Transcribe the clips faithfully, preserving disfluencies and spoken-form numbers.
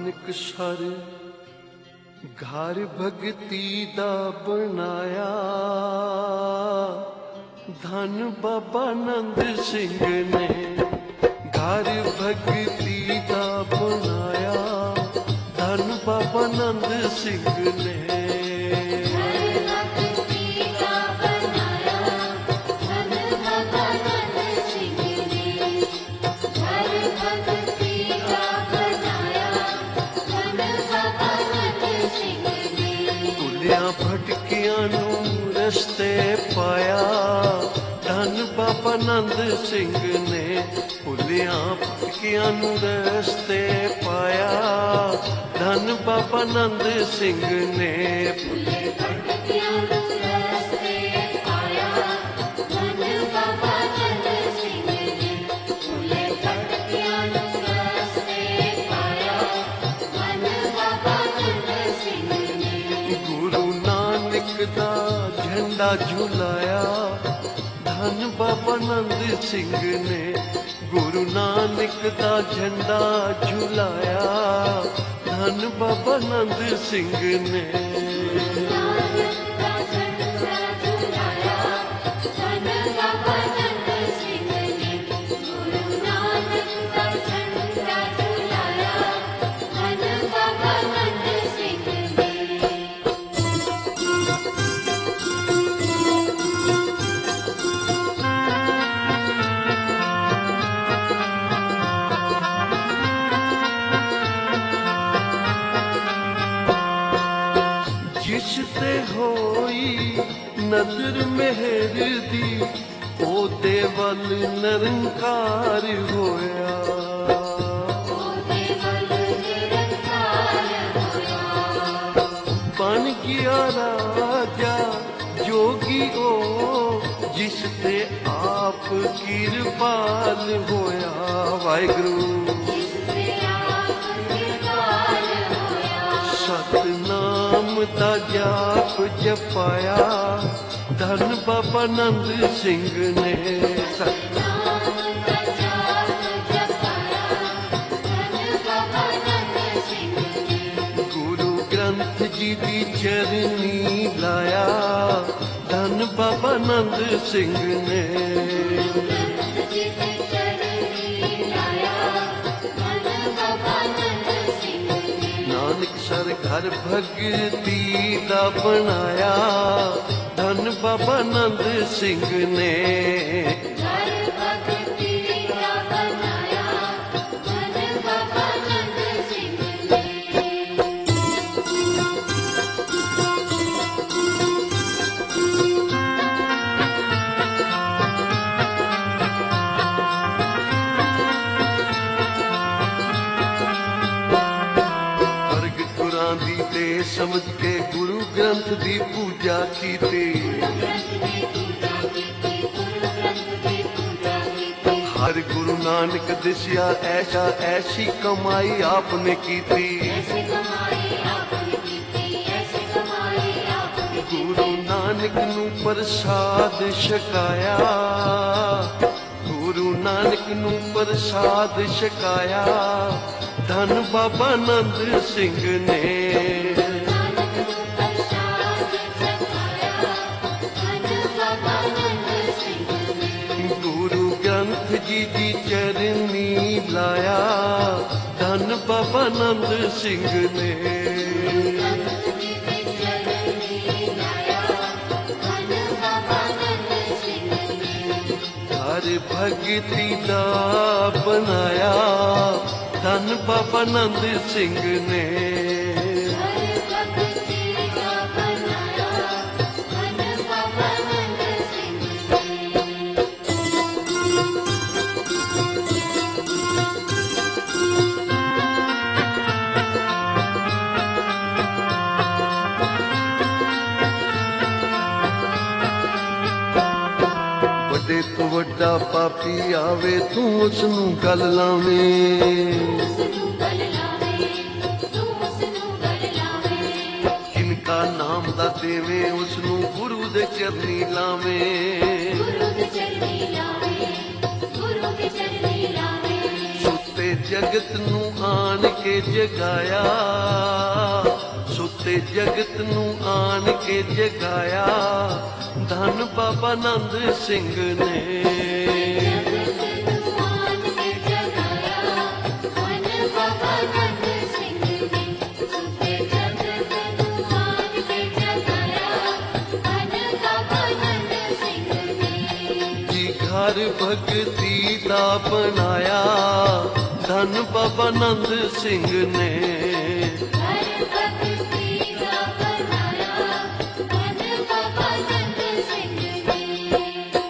नानकसर घर भगती दा बनाया, धन बाबा नंद सिंह ने घर भगती दा बनाया, धन बाबा नंद सिंह ने। भटकियां नूं रस्ते पाया, धन बाबा नंद सिंह ने। भुलियां भटकियां नूं रस्ते पाया, धन बाबा नंद सिंह ने। दा झंडा झुलाया, धन बाबा नंद सिंह ने। गुरु नानक दा झंडा झुलाया, धन बाबा नंद सिंह ने। जिसते होई नजर मेहर दी, ओदे वल निरंकार होया। बन गया राजा जोगी ओ, जिसते आप किरपाल होया। वाहिगुरु सतनाम दा जाप जपाया, धन बाबा नंद सिंह ने। गुरु ग्रंथ जी दी चरनी लाया, धन बाबा नंद सिंह ने। नानकसर घर भगती दा बनाया, धन बाबा नंद सिंह ने। समझ के गुरु ग्रंथ दी पूजा कीती, हर गुरु नानक दिसिया ऐसा ऐसी कमाई आपने कीती। गुरु नानक नू प्रसाद छकाया, गुरु नानक नू प्रसाद छकाया, धन बाबा नंद सिंह ने। गुरु ग्रंथ जी दी चरनी लाया, धन बाबा नंद सिंह ने। हर भगती दा बनाया, धन बाबा नंद सिंह ने। वड्डे तो वड्डा पापी आवे, तू उसनू गल लावें। किनका नाम दा देवे, उसनू गुरु दे चरनी लावें। सुते ਜਗਤ ਨੂੰ ਆਣ ਕੇ ਜਗਾਇਆ, ਸੁੱਤੇ ਜਗਤ ਨੂੰ ਆਣ ਕੇ ਜਗਾਇਆ, ਧੰਨ ਬਾਬਾ ਨੰਦ ਸਿੰਘ ਨੇ। घर भगती दा बनाया, धन बाबा नंद सिंह ने। घर भगती दा बनाया, धन बाबा नंद सिंह ने।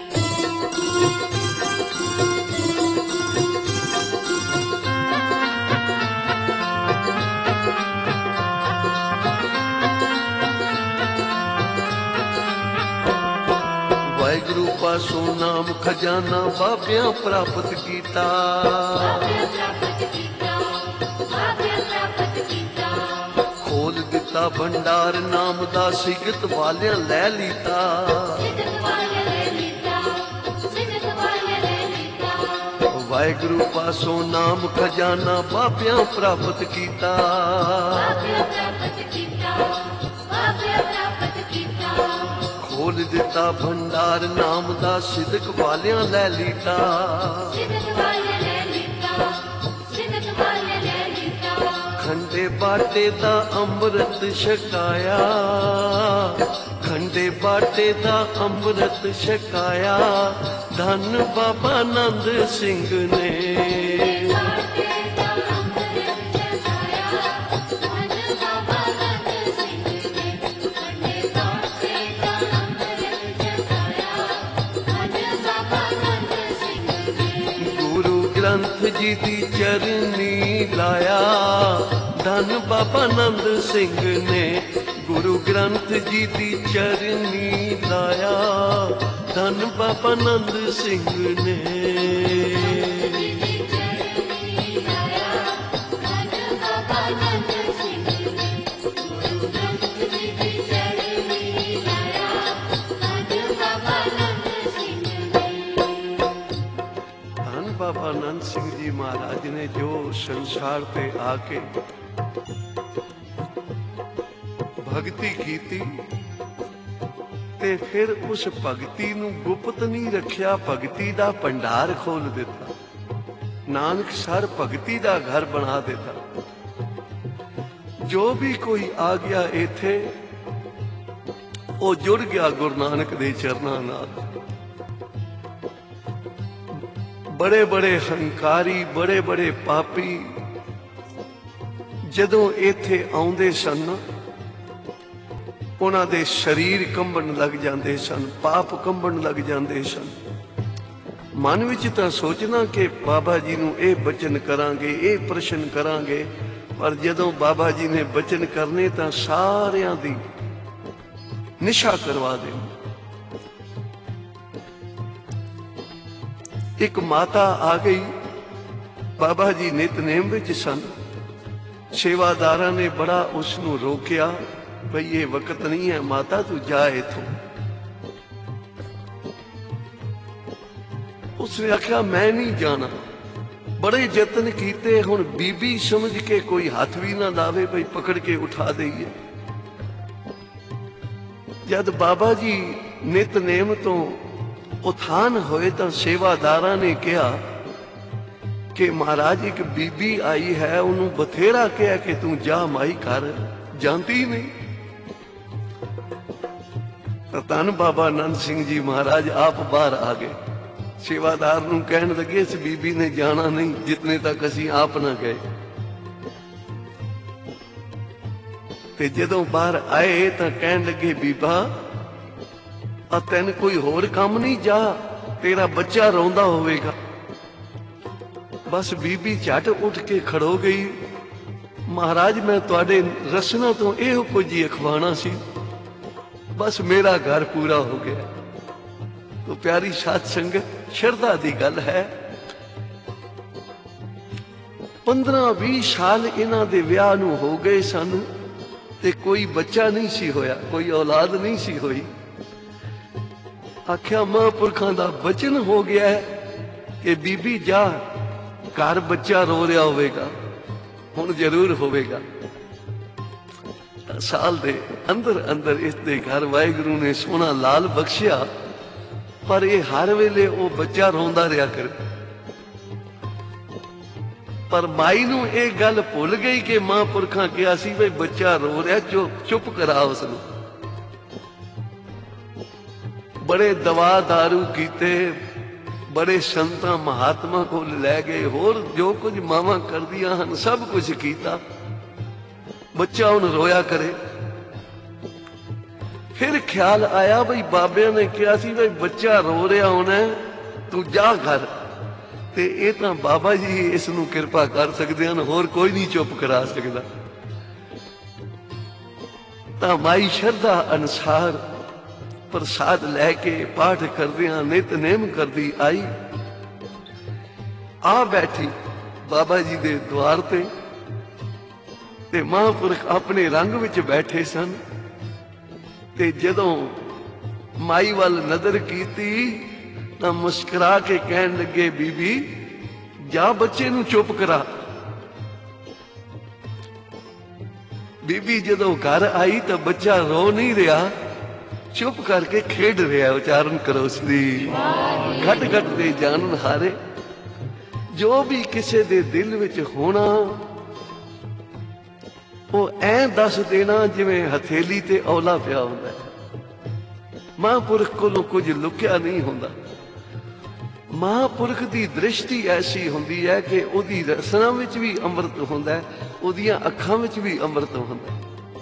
वाहिगुरु पासों नाम खजाना बाबियां प्राप्त कीता, खोल दिता भंडार नाम दा, सिगत वालियां लै लीता। वाहिगुरु पासों नाम खजाना बाबियां प्राप्त कीता, खोल दिता भंडार नाम दा, सिदक वालियां लै लीता। खंडे बाटे दा अमृत छकाया, खंडे बाटे दा अमृत छकाया, धन बाबा नंद सिंह ने। ग्रंथ जी दी चरनी लाया, धन बाबा नंद सिंह ने। गुरु ग्रंथ जी दी चरनी लाया, धन बाबा नंद सिंह ने। बाबा नंद सिंह जी महाराज ने जो संसार पे आके भगती कीती, ते फिर उस भगती नूं गुप्त नहीं रखिया, भगती दा भंडार खोल दिता। नानक सर भगती दा घर बना दिता। जो भी कोई आ गया इत्थे, वो जुड़ गया गुरु नानक दे चरनां नाल। बड़े बड़े हंकारी, बड़े बड़े पापी जदों इत्थे आउंदे सन, उन्हां दे शरीर कंबण लग जांदे सन, पाप कंबण लग जांदे सन। मन विच तां सोचना कि बाबा जी नूं ये बचन करांगे, ये प्रश्न करांगे, पर जदों बाबा जी ने बचन करने तां सारियां दी निशा करवा देनी। एक माता आ गई, बाबा जी नितनेम विच सन। सेवादारा ने बड़ा उसनूं रोकिया, भाई ये वक्त नहीं है माता, तू जा इथों। उसने आख्या मैं नहीं जाना। बड़े यत्न कीते, हुण बीबी समझ के कोई हाथ भी ना लावे, भाई पकड़ के उठा दईए। जद बाबा जी नितनेम तो उठान होए तो सेवादारा ने कहा कि महाराज एक बीबी आई है, उन्होंने बथेरा कहा कि तू जा माई घर, जानती नहीं। तो धन बाबा नंद सिंह जी महाराज आप बाहर आ गए। सेवादार नूं कहन लगे इस बीबी ने जाना नहीं जितने तक असीं आप ना गए। ते जदों बाहर आए तो कहन लगे बीबा आ तेन कोई होर काम नहीं, जा तेरा बच्चा रोंदा होवेगा। बस बीबी झट उठ के खड़ो गई। महाराज मैं तुहाडे रसना तो इहो कुछ ही अखवाना सी, बस मेरा घर पूरा हो गया। तो प्यारी साध संगत, शरधा दी गल है। पंद्रह भी साल इन्हां दे विआह नूं हो गए सन ते कोई बच्चा नहीं सी होया, कोई औलाद नहीं सी होई। आख्या महापुरखां दा बचन हो गया है कि बीबी जा घर बच्चा रो रहा होगा, हुण जरूर होगा। साल दे अंदर अंदर इस दे घर वाहिगुरू ने सोहना लाल बख्शिया, पर ये हर वेले वो बच्चा रोंदा रहा करे। पर माई नूं ये गल भुल गई कि महापुरखां कहा सी भाई बच्चा रो रहा, चुप चुप करा उसनूं। बड़े दवा दारू कीते, बड़े संतां महात्मा को लै गए, होर जो कुछ मावां करदियां हन सब कुछ कीता, बच्चा हुण रोया करे। फिर ख्याल आया भाई बाबिया ने कहा सी भाई बच्चा रो रहा होना, तू जा घर। ते ये तां बाबा जी इस नूं किरपा कर सकदे हन, होर कोई नहीं चुप करा सकदा। तां माई शरधा अनुसार प्रसाद लैके पाठ करदियां नितनेम करदी आई, आ बैठी बाबा जी दे द्वार ते। ते महापुरख अपने रंग विच बैठे सन। ते जदों माई वाल नजर कीती तां मुस्कुरा के कहन लगे, बीबी जा बच्चे नूं चुप करा। बीबी जदों घर आई तां बच्चा रो नहीं रहा, चुप करके खेड रहा। उच्चारण करो श्री घट घट दे जानन हारे। जो भी किसी दे दिल विच होना वो ऐ दस देना जिवें हथेली ते औला पिया हुंदा है। महापुरख कोलों कुछ लुकिया नहीं हुंदा। महापुरख दी दृष्टि ऐसी हुंदी है कि उहदी रसना विच भी अमृत हुंदा है, उहदियां अखां विच भी अमृत हुंदा है।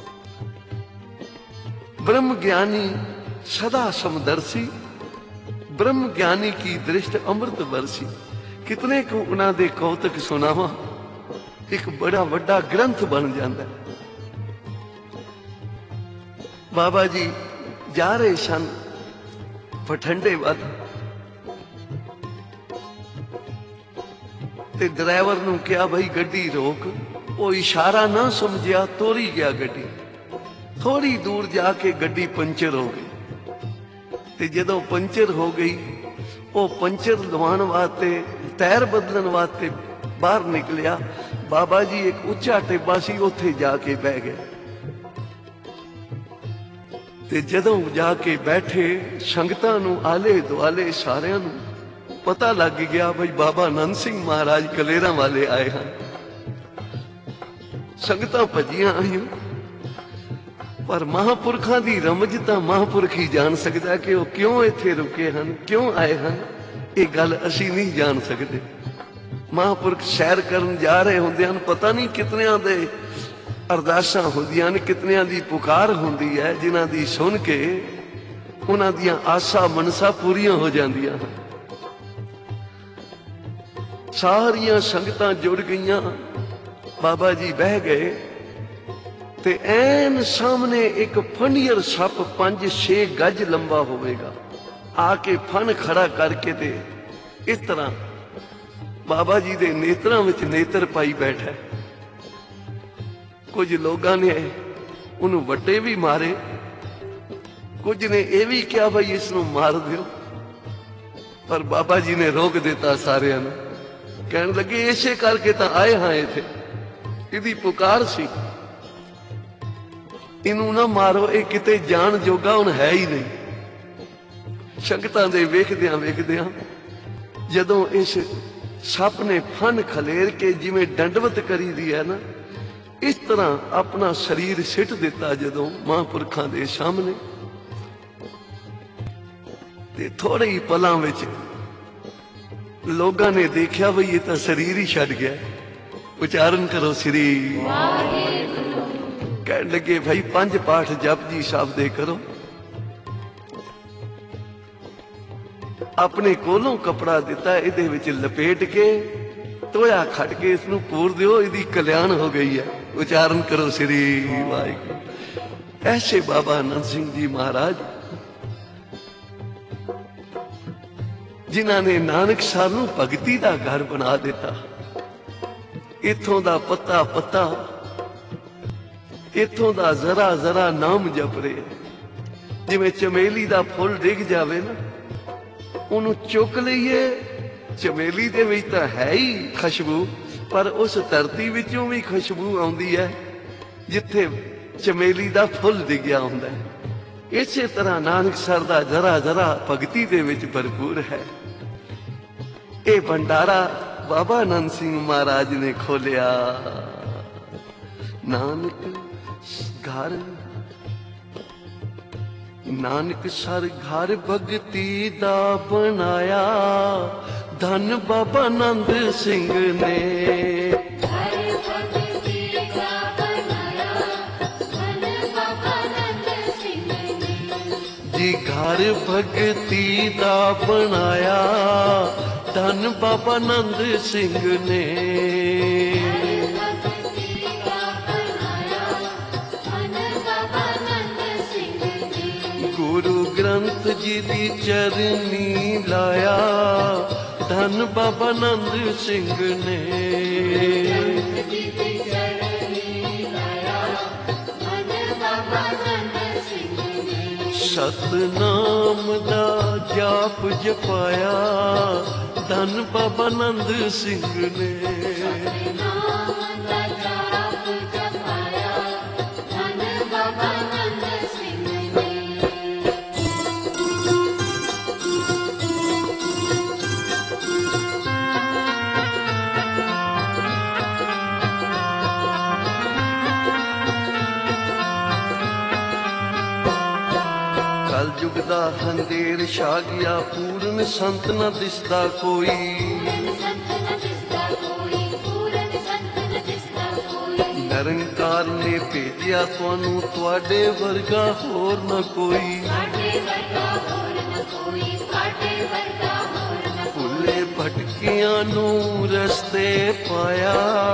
ब्रह्म ज्ञानी सदा समदर्शी, ब्रह्म ज्ञानी की दृष्टि अमृत बरसी। कितने को उन्हां दे कौतक सुनावा, एक बड़ा वड्डा ग्रंथ बन जाता है। बाबा जी जा रहे सन बठिंडे वल, ते ड्राइवर नूं कहा भाई गड्डी रोक। वो इशारा ना समझिया, तोरी गया गड्डी। थोड़ी दूर जाके गड्डी पंचर हो गई। ते जदों पंचर हो गई, वो पंचर लवाण वास्ते टायर बदलन वास्ते बाहर निकलिया। बाबा जी एक उच्चा टिब्बा सी, उत्थे जाके बह गए। ते जदों जाके बैठे, संगतां नूं आले दुआले सारियां नूं पता लग गया भाई बाबा आनंद सिंह महाराज कलेरां वाले आए हैं। संगतां भजियां आईयां, पर महापुरखां दी रमज तां महापुरख ही जान सकदा कि वो क्यों इत्थे रुके हन, क्यों आए हन। ये गल असीं नहीं जान सकदे। महापुरख सैर करन जा रहे हुंदे हन, पता नहीं कितनियां दे अरदासां हुंदियां ने, कितनियां दी पुकार हुंदी है, जिन्हां दी सुन के उन्हां दियां आसा मनसा पूरियां हो जांदियां हन। सारियां संगतां जुड़ गईयां, बाबा जी बह गए। ते ऐन सामने एक फनियर सप पंज छे गज लंबा होवेगा, आके फन खड़ा करके ते इस तरह बाबा जी दे नेत्रां विच नेत्र पाई बैठा। कुछ लोगों ने उन्होंने वट्टे भी मारे, कुछ ने यह भी कहा भाई इसनूं मार दियो, पर बाबा जी ने रोक दिता सारियां नूं। कहन लगे इसे करके तो आए हाँ इत्थे, इहदी पुकार सी, इनू ना मारो, ये किते जान जोगा हुण है ही नहीं। संगतां दे वेखदियां वेखदियां जदों इस सप ने फन खलेर के जिवें दंडवत करी दी है ना, इस तरह अपना शरीर सिट दिता जदों महापुरखां दे सामने। ते थोड़े ही पलां विच लोगां ने देखा भाई ये तो शरीर ही छड़ गया। उच्चारण करो श्री। कहने लगे भाई पंज पाठ जप जी साहब दे करो। अपने कोलों कपड़ा दिता, इहदे विच लपेट के धोया खट के इसनूं पूर दिओ, इहदी कल्याण हो गई है। उच्चारण करो श्री वाहिगुरू। ऐसे बाबा आनंद सिंह जी महाराज जिन्हां ने नानक साहब नूं भगती दा घर बना दिता। इथों दा पत्ता पत्ता, इथों दा जरा जरा नाम जप रहे। जिवें चमेली दा फुल डिग जावे ना, उन्होंने चुक लीए चमेली दे विच तां है ही खुशबू, पर उस धरती विचों भी खुशबू आउंदी है जिथे चमेली दा फुल डिग्या हुंदा है। इसे तरह नानकसर दा जरा जरा भगती दे विच भरपूर है। ये भंडारा बाबा नंद सिंह महाराज ने खोलिया। नानक घर नानक सर घर भगती दा बनाया, धन बाबा नंद सिंह ने। जी घर भगती दा बनाया, धन बाबा नंद सिंह ने। गुरु ग्रंथ जी दी चरनी लाया, धन बाबा नंद सिंह ने। सतनाम दा जाप जपाया, धन बाबा नंद सिंह ने। कल युग दा अंधेर छा गया, पूरन संत न दिसदा कोई। निरंकार ने भेजिया तुहानू, तुहाडे वर्गा होर न कोई। भुले भटकियां नू रस्ते पाया,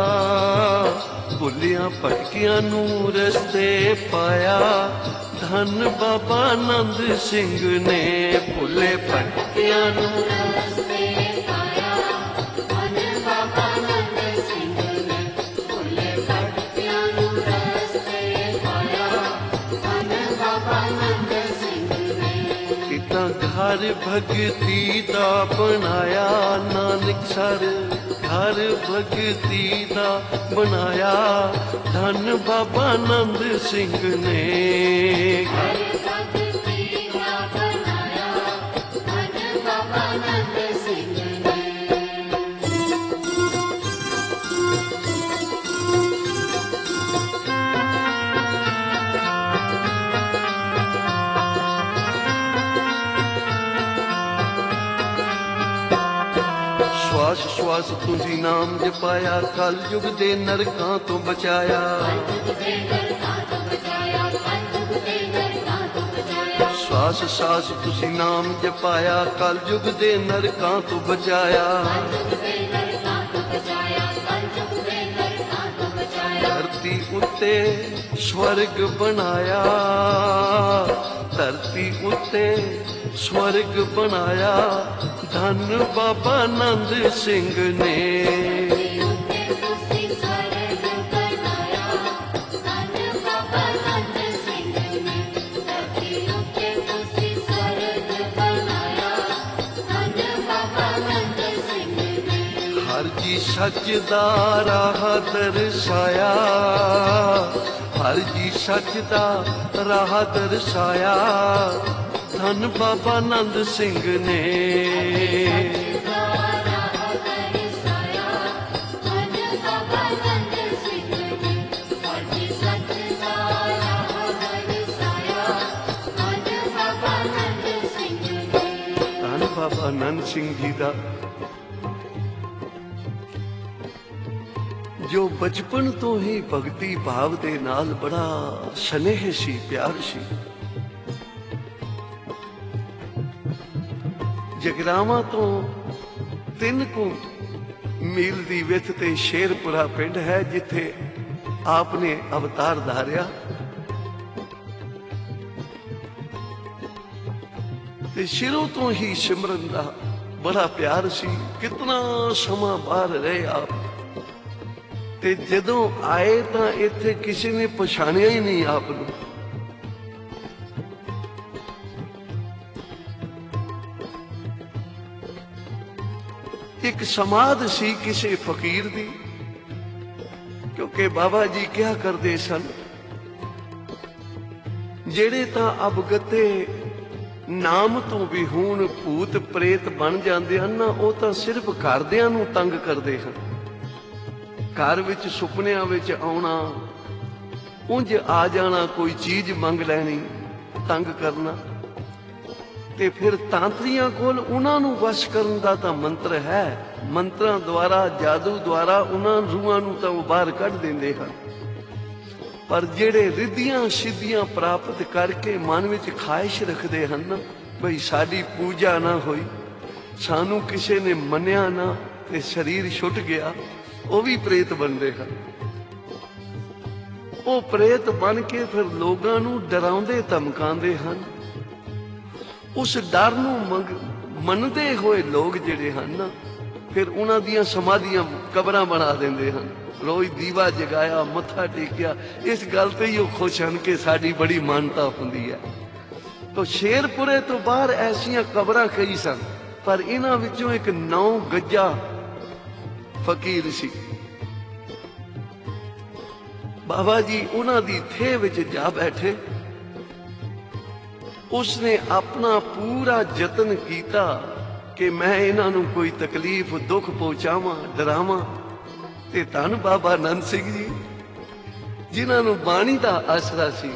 भुलिया भटकियां नू रस्ते पाया, धन बाबा नंद सिंह ने। भुले भटकियां नू रस्ते पाया, धन बाबा नंद सिंह ने। भुले भटकियां नू रस्ते पाया, धन बाबा नंद सिंह ने। कितना घर भगती दा बनाया, नानक सर घर भगती दा बनाया, धन बाबा नंद सिंह ने। घर भगती दा बनाया, धन बाबा नंद सिंह ने। श्वास श्वास तुझी नाम जपाया, कल युग दे नरकां तो बचाया। श्वास श्वास तुझी नाम जपाया, कल युग दे नरकां तो बचाया। धरती उत्ते स्वर्ग बनाया, धरती उत्ते स्वर्ग बनाया, धन बाबा नंद सिंह ने। हर जी सच दा राह दर्शाया, हर जी सच दा राह दर्शाया, धन बाबा नंद सिंह ने। धन बाबा नंद सिंह जी दा जो बचपन तो ही भगती भाव दे नाल बड़ा स्नेह सी, प्यार सी। जगरावां तो तीन को मील दी विथ ते शेरपुरा पिंड है जिथे आपने अवतार धारिया। ते शिरों तो ही सिमरन दा बड़ा प्यार सी। कितना समा बाहर रहे आप, ते जदों आए तां इत्थे किसी ने पछाणिया ही नहीं आप नूं। ਇੱਕ ਸਮਾਧ ਸੀ ਕਿਸੇ ਫਕੀਰ ਦੀ, ਕਿਉਂਕਿ ਬਾਬਾ ਜੀ ਕਿਹਾ ਕਰਦੇ ਸਨ, ਜਿਹੜੇ ਤਾਂ ਅਵਗਤੇ ਨਾਮ ਤੋਂ ਵੀ ਹੁਣ ਭੂਤ ਪ੍ਰੇਤ ਬਣ ਜਾਂਦੇ ਹਨ ਨਾ, ਉਹ ਤਾਂ ਸਿਰਫ ਘਰਦਿਆਂ ਨੂੰ ਤੰਗ ਕਰਦੇ ਹਨ। ਘਰ ਵਿੱਚ ਸੁਪਨਿਆਂ ਵਿੱਚ ਆਉਣਾ, ਉਂਝ ਆ ਜਾਣਾ, ਕੋਈ ਚੀਜ਼ ਮੰਗ ਲੈਣੀ, ਤੰਗ ਕਰਨਾ। ਤੇ ਫਿਰ ਤਾਂਤਰੀਆਂ ਕੋਲ ਉਹਨਾਂ ਨੂੰ ਵਸ਼ ਕਰਨ ਦਾ ਤਾਂ ਮੰਤਰ ਹੈ, ਮੰਤਰਾਂ ਦੁਆਰਾ, ਜਾਦੂ ਦੁਆਰਾ ਉਹਨਾਂ ਰੂਹਾਂ ਨੂੰ ਤਾਂ ਉਹ ਬਾਹਰ ਕੱਢ ਦਿੰਦੇ ਹਨ। ਪਰ ਜਿਹੜੇ ਰਿੱਧੀਆਂ ਸਿੱਧੀਆਂ ਪ੍ਰਾਪਤ ਕਰਕੇ ਮਨ ਵਿੱਚ ਖਾਹਿਸ਼ ਰੱਖਦੇ ਹਨ, ਬਈ ਸਾਡੀ ਪੂਜਾ ਨਾ ਹੋਈ, ਸਾਨੂੰ ਕਿਸੇ ਨੇ ਮੰਨਿਆ ਨਾ ਤੇ ਸਰੀਰ ਛੁੱਟ ਗਿਆ, ਉਹ ਵੀ ਪ੍ਰੇਤ ਬਣਦੇ ਹਨ। ਉਹ ਪ੍ਰੇਤ ਬਣ ਕੇ ਫਿਰ ਲੋਕਾਂ ਨੂੰ ਡਰਾਉਂਦੇ ਧਮਕਾਉਂਦੇ ਹਨ। ਉਸ ਡਰ ਨੂੰ ਮੰਨਦੇ ਹੋਏ ਲੋਕ ਜਿਹੜੇ ਹਨ, ਫਿਰ ਉਹਨਾਂ ਦੀਆਂ ਸਮਾਧੀਆਂ, ਕਬਰਾਂ ਬਣਾ ਦਿੰਦੇ ਹਨ। ਰੋਜ਼ ਦੀਵਾ ਜਗਾਇਆ, ਮੱਥਾ ਟੇਕਿਆ, ਇਸ ਗੱਲ ਤੇ ਹੀ ਉਹ ਖੁਸ਼ ਹਨ ਕਿ ਸਾਡੀ ਬੜੀ ਮਾਨਤਾ ਹੁੰਦੀ ਹੈ। ਤਾਂ ਸ਼ੇਰਪੁਰੇ ਤੋਂ ਬਾਹਰ ਐਸੀਆਂ ਕਬਰਾਂ ਕਈ ਸਨ, ਪਰ ਇਹਨਾਂ ਵਿੱਚੋਂ ਇੱਕ ਨੌ ਗੱਜਾ ਫਕੀਰ ਸੀ। ਬਾਬਾ ਜੀ ਉਹਨਾਂ ਦੀ ਥੇਹ ਵਿੱਚ ਜਾ ਬੈਠੇ। ਉਸਨੇ ਆਪਣਾ ਪੂਰਾ ਯਤਨ ਕੀਤਾ ਕਿ ਮੈਂ ਇਹਨਾਂ ਨੂੰ ਕੋਈ ਤਕਲੀਫ, ਦੁੱਖ ਪਹੁੰਚਾਵਾਂ, ਡਰਾਵਾਂ। ਤੇ ਧੰਨ ਬਾਬਾ ਆਨੰਦ ਸਿੰਘ ਜੀ, ਜਿਨ੍ਹਾਂ ਨੂੰ ਬਾਣੀ ਦਾ ਆਸਰਾ ਸੀ,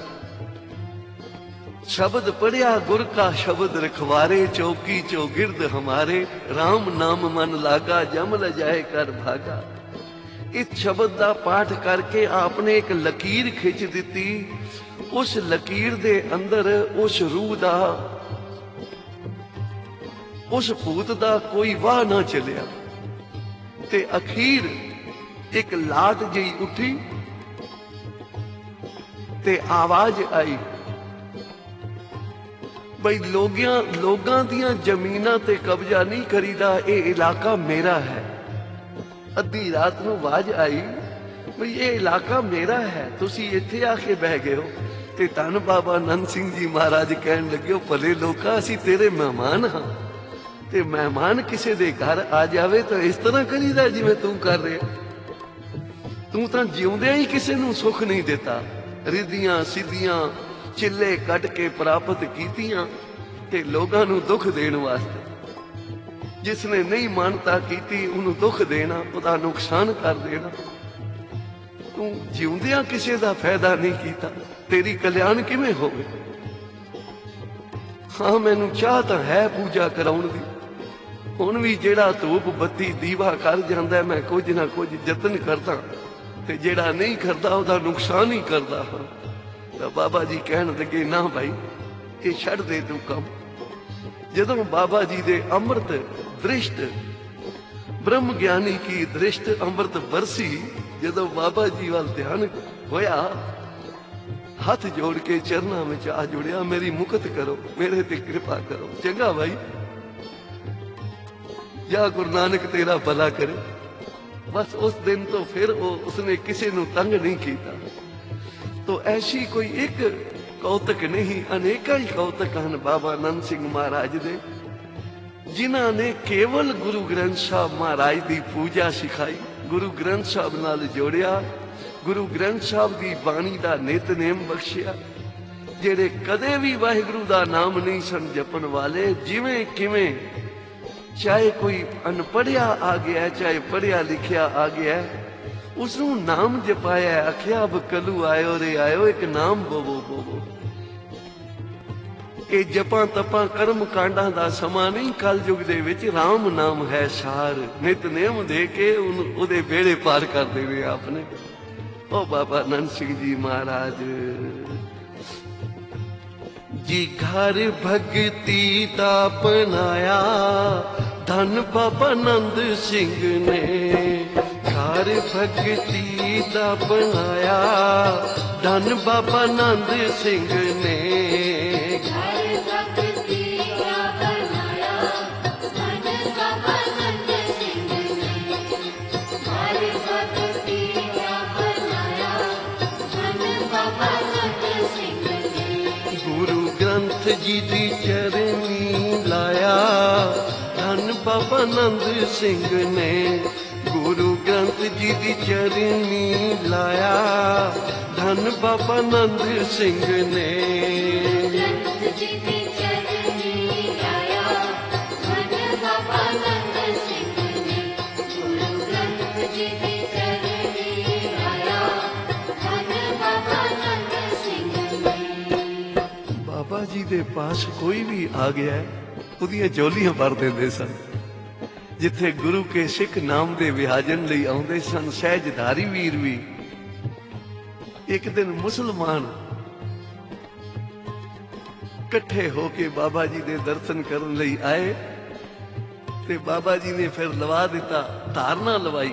ਸ਼ਬਦ ਪੜਿਆ ਗੁਰ ਕਾ ਸ਼ਬਦ ਰਖਵਾਰੇ, ਚੌਕੀ ਚੌਗਿਰਦ ਹਮਾਰੇ, ਰਾਮ ਨਾਮ ਮਨ ਲਾਗਾ, ਜਮ ਲਜਾਏ ਕਰ ਭਾਗਾ। ਇਸ ਸ਼ਬਦ ਦਾ ਪਾਠ ਕਰਕੇ ਆਪਨੇ ਇੱਕ ਲਕੀਰ ਖਿੱਚ ਦਿੱਤੀ। ਉਸ ਲਕੀਰ ਦੇ ਅੰਦਰ ਉਸ ਰੂਹ ਦਾ, ਉਸ ਭੂਤ ਦਾ ਕੋਈ ਵਾਹ ਨਾ ਚੱਲਿਆ। ਤੇ ਅਖੀਰ ਇੱਕ ਲਾਟ ਜਿਹੀ ਉੱਠੀ ਤੇ ਆਵਾਜ਼ ਆਈ, ਬਈ ਲੋਗਿਆਂ ਲੋਕਾਂ ਦੀਆਂ ਜ਼ਮੀਨਾਂ ਤੇ ਕਬਜ਼ਾ ਨਹੀਂ ਕਰੀਦਾ, ਇਹ ਇਲਾਕਾ ਮੇਰਾ ਹੈ। ਅੱਧੀ ਰਾਤ ਨੂੰ ਆਵਾਜ਼ ਆਈ, ਬਈ ਇਹ ਇਲਾਕਾ ਮੇਰਾ ਹੈ, ਤੁਸੀਂ ਇੱਥੇ ਆ ਕੇ ਬਹਿ ਗਏ ਹੋ। ਤੇ ਧੰਨ ਬਾਬਾ ਆਨੰਦ ਸਿੰਘ ਜੀ ਮਹਾਰਾਜ ਕਹਿਣ ਲੱਗੇ, ਭਲੇ ਲੋਕਾਂ, ਅਸੀਂ ਤੇਰੇ ਮਹਿਮਾਨ ਹਾਂ, ਤੇ ਮਹਿਮਾਨ ਕਿਸੇ ਦੇ ਘਰ ਆ ਜਾਵੇ ਤਾਂ ਇਸ ਤਰ੍ਹਾਂ ਕਰੀਦਾ ਜਿਵੇਂ ਤੂੰ ਕਰ ਰਿਹਾ। ਤੂੰ ਤਾਂ ਜਿਉਂਦਿਆਂ ਹੀ ਕਿਸੇ ਨੂੰ ਸੁੱਖ ਨਹੀਂ ਦਿੱਤਾ, ਰਿੱਧੀਆਂ ਸਿੱਧੀਆਂ ਚਿੱਲੇ ਕੱਟ ਕੇ ਪ੍ਰਾਪਤ ਕੀਤੀਆਂ ਤੇ ਲੋਕਾਂ ਨੂੰ ਦੁੱਖ ਦੇਣ ਵਾਸਤੇ। ਜਿਸ ਨੇ ਨਹੀਂ ਮਾਨਤਾ ਕੀਤੀ ਉਹਨੂੰ ਦੁੱਖ ਦੇਣਾ, ਉਹਦਾ ਨੁਕਸਾਨ ਕਰ ਦੇਣਾ। ਤੂੰ ਜਿਉਂਦਿਆਂ ਕਿਸੇ ਦਾ ਫਾਇਦਾ ਨਹੀਂ ਕੀਤਾ, ਤੇਰੀ ਕਲਿਆਣ ਕਿਵੇਂ ਹੋਵੇ? ਹਾਂ, ਮੈਨੂੰ ਚਾਹ ਤਾਂ ਹੈ ਪੂਜਾ ਕਰਾਉਣ ਦੀ। ਹੁਣ ਵੀ ਜਿਹੜਾ ਧੂਪ ਬੱਤੀ ਦੀਵਾ ਕਰ ਜਾਂਦਾ, ਮੈਂ ਕੁਝ ਨਾ ਕੁਝ ਯਤਨ ਕਰਦਾ, ਤੇ ਜਿਹੜਾ ਨਹੀਂ ਕਰਦਾ ਉਹਦਾ ਨੁਕਸਾਨ ਹੀ ਕਰਦਾ ਹਾਂ। ਤਾਂ ਬਾਬਾ ਜੀ ਕਹਿਣ ਲੱਗੇ, ਨਾ ਭਾਈ, ਇਹ ਛੱਡ ਦੇ ਤੂੰ ਕੰਮ। ਜਦੋਂ ਬਾਬਾ ਜੀ ਦੇ ਅੰਮ੍ਰਿਤ ਦ੍ਰਿਸ਼ਟ, ਬ੍ਰਹਮ ਗਿਆਨੀ ਕੀ ਦ੍ਰਿਸ਼ਟ ਅੰਮ੍ਰਿਤ ਵਰਸੀ, ਜਦੋਂ ਬਾਬਾ ਜੀ ਵੱਲ ਧਿਆਨ ਹੋਇਆ, ਹੱਥ ਜੋੜ ਕੇ ਚਰਨਾਂ ਵਿੱਚ ਆ ਜੁੜਿਆ, ਮੇਰੀ ਮੁਕਤ ਕਰੋ, ਮੇਰੇ ਤੇ ਕਿਰਪਾ ਕਰੋ। ਚੰਗਾ ਭਾਈ, ਜਾਂ ਗੁਰੂ ਨਾਨਕ ਤੇਰਾ ਭਲਾ ਕਰੇ। ਬਸ ਉਸ ਦਿਨ ਤੋਂ ਫਿਰ ਉਹ ਉਸਨੇ ਕਿਸੇ ਨੂੰ ਤੰਗ ਨਹੀਂ ਕੀਤਾ। तो ऐसी कोई एक कौतक नहीं, अनेका ही कौतक हैं बाबा आनंद सिंह महाराज दे, जिन्हां ने केवल गुरु ग्रंथ साहब महाराज की पूजा सिखाई, गुरु ग्रंथ साहब नाल जोड़िया, गुरु ग्रंथ साहब की बाणी का नितनेम बख्शिया। जेड़े कदे भी वाहिगुरु का नाम नहीं सन जपन वाले, जिवें किवें, चाहे कोई अनपढ़िया आ गया, चाहे पढ़िया लिखिया आ गया, उसनू नाम जपाया, आख्या अब कलू आयो रे आयो, एक नाम बोवो बोवो। ये जपा तपा कर्म कांडा दा समा नहीं, कल युग दे विच राम नाम है सार, नितनेम दे के उहदे बेड़े पार कर देने आपने। ओ बाबा आनंद सिंह जी महाराज जी, घर भगती दा अपनाया धन बाबा आनंद सिंह ने, घर भगती दा बनाया धन बाबा आनंद सिंह ने, घर भगती दा बनाया धन बाबा आनंद सिंह ने, घर भगती दा बनाया धन बाबा आनंद सिंह ने, गुरु ग्रंथ जी दी चरनी लाया धन बाबा बाबा नंद सिंह ने गुरु ग्रंथ जी दी चरनी लाया। धन बाबा नंद सिंह ने बाबा जी दे पास कोई भी आ गया उहदियां झोलियां भर देंदे सन। जिथे गुरु के सिख नाम दे विहाजन लई आउंदे सन सहजधारी वीर भी एक दिन मुसलमान इकट्ठे होके बाबा जी दे दर्शन करन लई आए ते बाबा जी ने फिर लवा दिता, धारना लवाई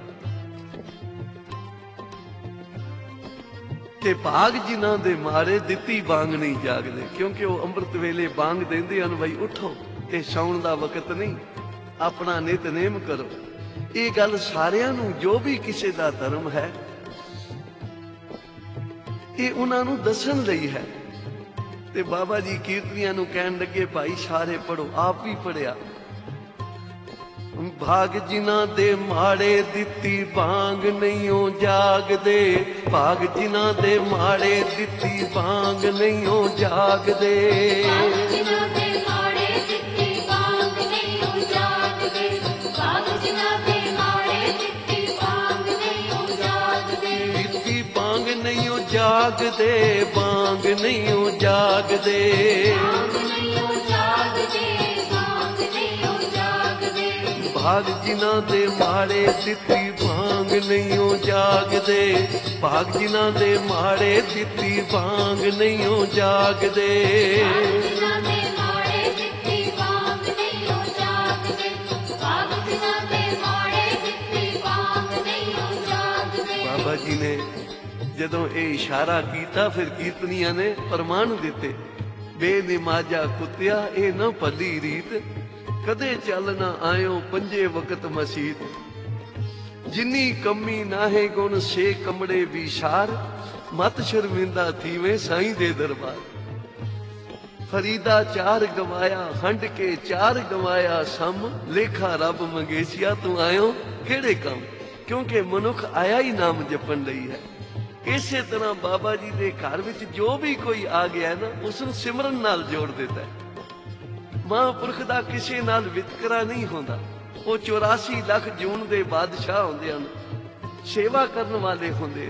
कि भाग जिन्हां दे मारे दित्ती बांग नहीं जागदे। क्योंकि वो अमृत वेले बांग देंदे हन, भाई उठो ये सौण दा वकत नहीं, अपना नितनेम करो। ये गल सारियां नूं जो भी किसी दा धर्म है ये उन्हां नूं दसन लई है। ते बाबा जी कीर्तनियां नूं कहण लगे भाई सारे पढ़ो। आप भी पढ़िया, भाग जिन्हां दे माड़े दित्ती बांग नहीं जागदे। भाग जिन्हां दे माड़े दित्ती बांग नहीं जागदे। दित्ती बांग नहीं जागदे, बांग नहीं जागदे। भाग जिन्हां दे माड़े दित्ती बांग नहीं जागदे। भाग जिन्हां दे माड़े दित्ती बांग नहीं जागदे। बाबा जी ने जदों ये इशारा किया फिर कीर्तनियां ने प्रमाण दिते, बेनिमाजा कुत्तिया ए न भली रीत, कदे चल ना आयो पंजे वक्त मसीत। जिन्नी कमी नाहे गुण से कमड़े विशार, मत शर्मिंदा थीवे साईं दे दरबार। फरीदा चार गवाया हंड के चार गवाया सम, लेखा रब मंगेसिया तू आयो केड़े कम। क्योंकि मनुख आया ही नाम जपन लई है। इसे तरह बाबा जी दे घर विच जो भी कोई आ गया ना उसनूं सिमरन नाल जोड़ देता है। महापुरख दा किसी नाल वितकरा नहीं होंदा। वो चौरासी लख जून दे बादशाह होंदे हन, सेवा करन वाले होंदे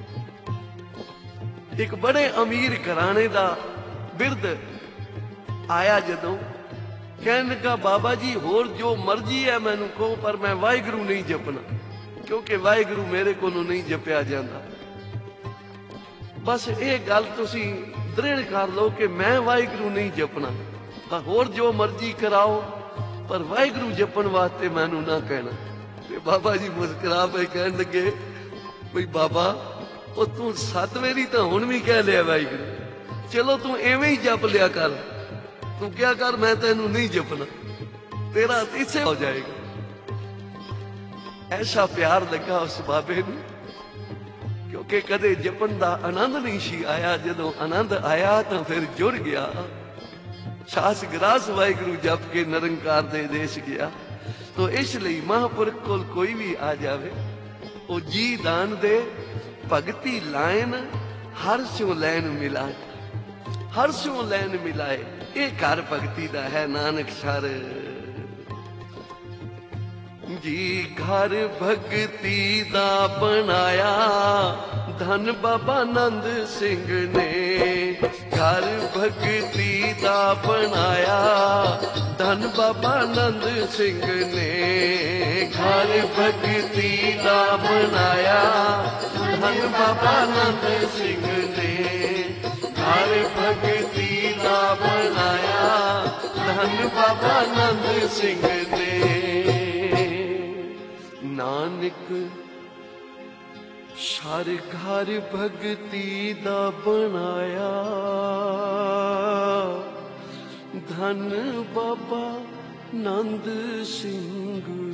हन। एक बड़े अमीर घराने दा बिरद आया जदों, कहन लगा बाबा जी होर जो मर्जी है मैनू कहो पर मैं वाहिगुरू नहीं जपना, क्योंकि वाहिगुरू मेरे कोलों नहीं जपिया जाता। बस ये गल तुसीं दृढ़ कर लो कि मैं वाहिगुरू नहीं जपना, होर जो मर्जी कराओ पर वाहिगुरू जपन वास्ते मैनू ना कहना। ते बाबा जी मुस्कुरा पे कहन लगे भाई बाबा ओ तू सत वेरी तो हुण भी कह लिया वाहिगुरू, चलो तू एवें ही जप लिया कर। तू क्या कर, मैं तेनू नहीं जपना, तेरा इसे हो जाएगा। ऐसा प्यार लगा उस बाबे नू, क्योंकि कदे जपन दा आनंद नहीं सी आया। जदों आनंद आया तो फिर जुड़ गया। सास ग्रास वाहिगुरू जप के निरंकार दे देश गया। तो इसलिए महापुरख कोल कोई भी आ जावे ओ जी दान दे, भगती लाइन हर स्यों लैन मिलाए, हर स्यों लैन मिलाए। ये घर भगती दा है नानक सर जी। घर भगती दा बनाया धन बाबा नंद सिंह ने। घर भगती दा बनाया धन बाबा नंद सिंह ने। घर भगती दा बनाया धन बाबा नंद सिंह ने। घर भगती दा बनाया धन बाबा नंद सिंह ने। नानक सर घर भगती दा बनाया धन बाबा नंद सिंह